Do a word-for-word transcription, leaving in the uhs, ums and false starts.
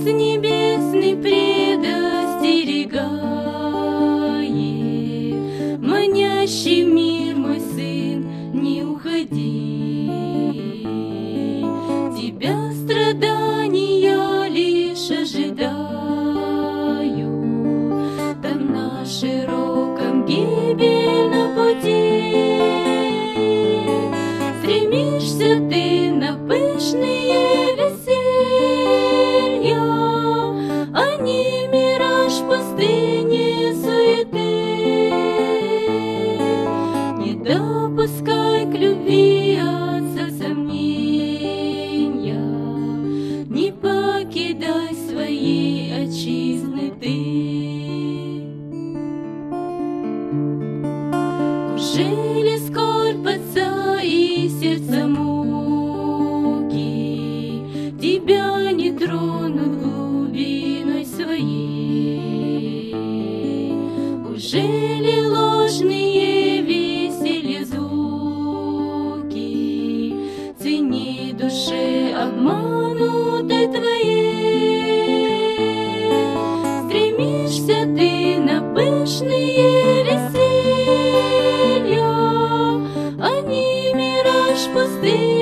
небесный предостерегает, манящий мир, мой сын, не уходи. Тебя страдания лишь ожидают, там на широком гибельном пути. Стремишься ты на пышные веселья, а не мираж пустыни суеты. Не допускай к любви отца сомнения, не покидай своей отчизны ты. Ужели скорбь отца и сердце муки тебя не тронут глубиной своей? Ужели ложные веселья звуки цени душе обманутой твоей? Стремишься ты на пышные веселья, а не мираж пустынь.